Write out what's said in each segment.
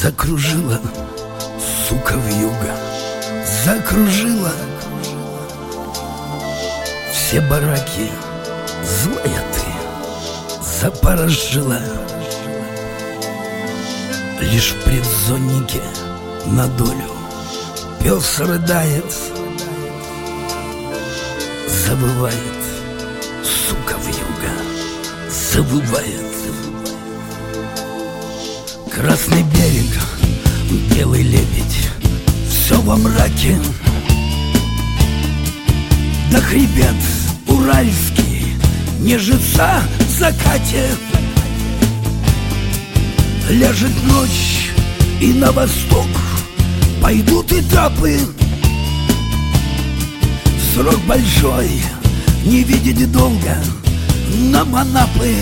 Закружила, сука, вьюга, закружила все бараки. Злая ты, запорожила. Лишь в предзоннике на долю пес рыдает, завывает, сука, вьюга, завывает. Красный берег, белый лебедь, все во мраке. Да хребет уральский нежится в закате. Ляжет ночь, и на восток пойдут этапы. Срок большой, не видеть долго нам Анапы.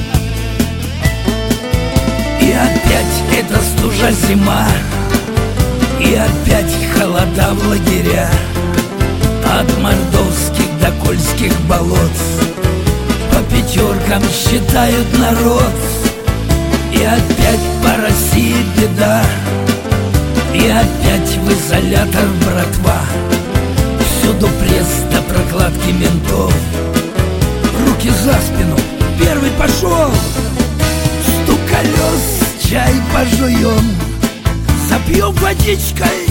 И опять эта стужа зима, и опять холода в лагеря. От мордовских до кольских болот по пятеркам считают народ. И опять по России беда, и опять в изолятор братва. Всюду пресс до прокладки ментов. Руки за спину, первый пошел. Стук колес, чай пожуем, запьем водичкой.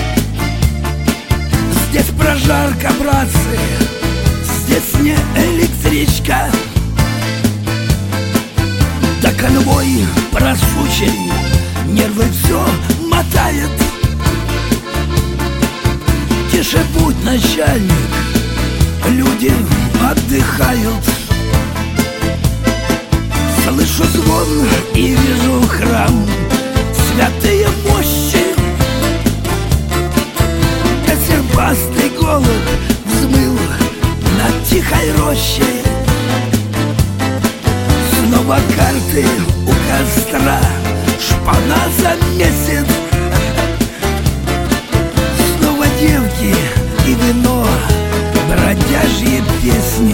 Здесь прожарка, братцы, здесь не электричка. Да конвой просучий, нервы все мотает. Тише будь, начальник, люди отдыхают. Слышу звон и вижу храм, святые мощи. Сербастый голубь взмыл над тихой рощей. Снова карты у костра, шпана за месяц. Снова девки и вино, бродяжьи песни.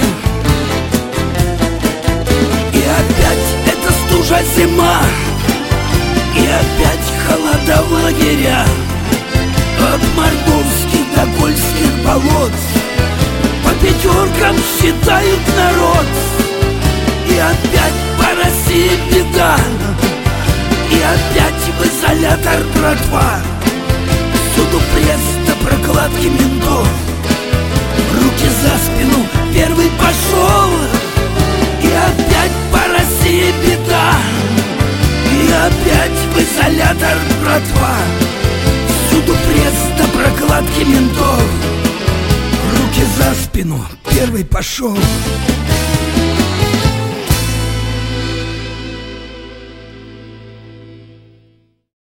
И опять эта стужа зима, и опять холода в лагеря. От мордовских до кольских болот по пятеркам считают народ. И опять по России беда, и опять в изолятор братва. Всюду пресс до прокладки ментов. Руки за спину, первый пошел. И опять по России беда, и опять в изолятор братва. Всюду пресс до прокладки ментов. Руки за спину, первый пошел.